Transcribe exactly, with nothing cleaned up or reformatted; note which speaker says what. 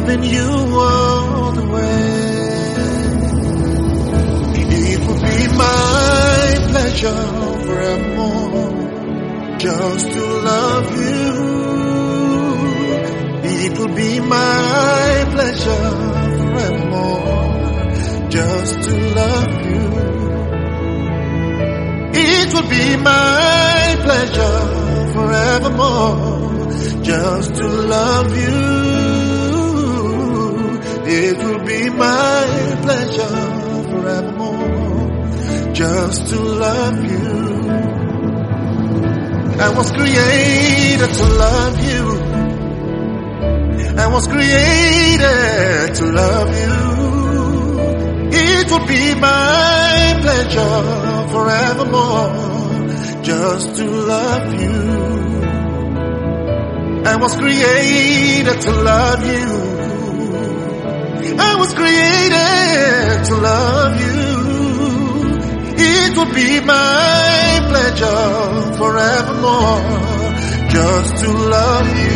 Speaker 1: loving you all the way. It will be my pleasure forevermore just to love you. It will be my pleasure forevermore just to love you. It will be my pleasure forevermore just to love you. It will be my pleasure forevermore just to love you. I was created to love you. I was created to love you. It will be my pleasure forevermore just to love you. I was created to love you. I was created to love you. It will be my pleasure forevermore just to love you.